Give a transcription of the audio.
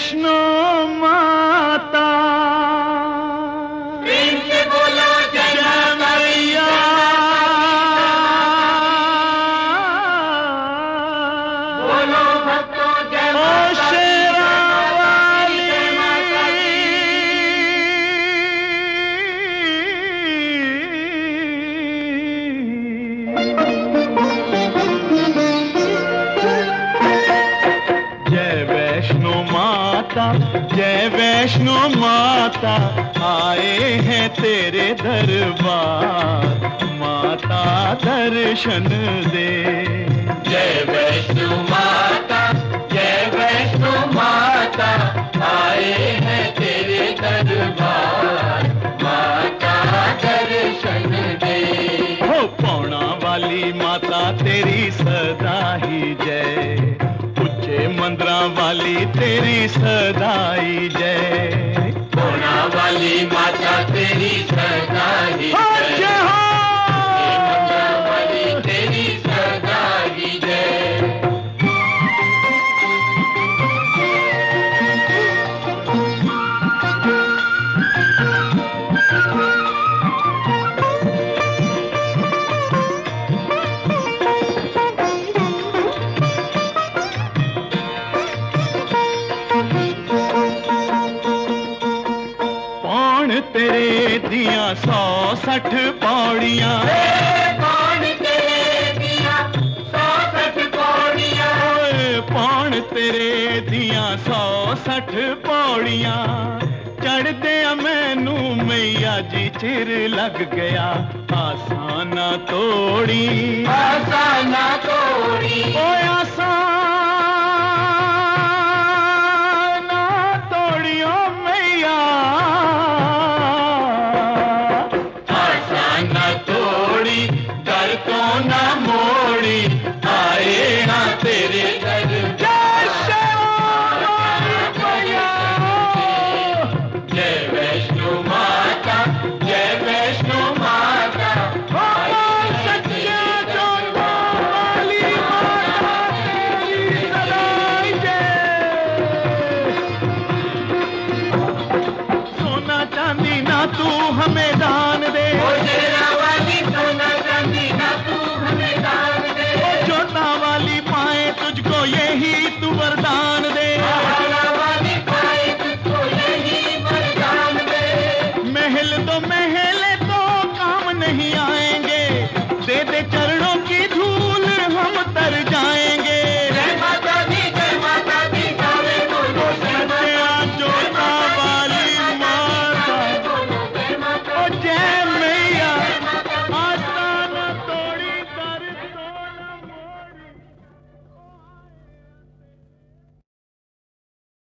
वैष्णो माता बोलो जय मैया। बोलो भक्तों जय माता दी, जय माता दी। जय वैष्णो माता, जय वैष्णो माता, आए हैं तेरे दरबार, माता दर्शन दे। जय वैष्णो माता, जय वैष्णो माता, आए हैं तेरे दरबार, माता दर्शन दे। हो पौना वाली माता तेरी सदा ही जय, उच्चे मंदिरां वाली तेरी सदा ही जय। पौना वाली माता तेरी सदा ही जय, जय हो। मंगला वाली तेरी सदा ही जय। पौन तेरे दिया 160 पौड़ियां, कौन तेरे दिया 160 पौड़ियां। पौन तेरे दिया 160 पौड़ियां, चढ़दे मैनू मैया जी चिर लग गया, आसाना तोड़ी आसाना तोड़ी, ओ आसाना तोड़ियो मैया, आसाना तोड़ी, दर को ना मोड़ी, आए ना तेरे दर। जय वैष्णो माता, जय वैष्णो माता, सोना चांदी ना तू हमें दान दे, शेरा वाली सोना चांदी ना तू हमें दान दे। जोता वाली पाए तुझको यही तू वरदान दे।